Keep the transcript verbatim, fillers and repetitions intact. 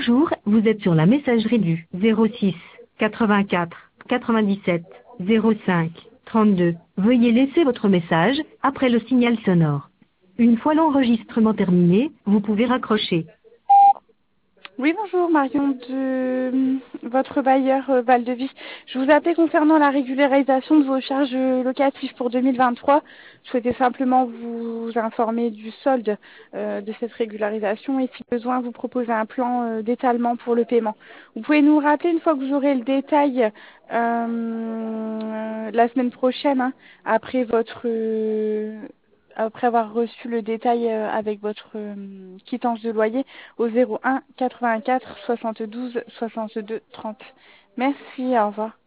Bonjour, vous êtes sur la messagerie du zéro six quatre-vingt-quatre quatre-vingt-dix-sept zéro cinq trente-deux. Veuillez laisser votre message après le signal sonore. Une fois l'enregistrement terminé, vous pouvez raccrocher. Oui, bonjour, Marion de euh, votre bailleur euh, Val-de-Vie. Je vous appelais concernant la régularisation de vos charges euh, locatives pour deux mille vingt-trois. Je souhaitais simplement vous informer du solde euh, de cette régularisation et si besoin, vous proposer un plan euh, d'étalement pour le paiement. Vous pouvez nous rappeler une fois que vous aurez le détail euh, la semaine prochaine, hein, après votre... euh, après avoir reçu le détail euh, avec votre euh, quittance de loyer au zéro un quatre-vingt-quatre soixante-douze soixante-deux trente. Merci, au revoir.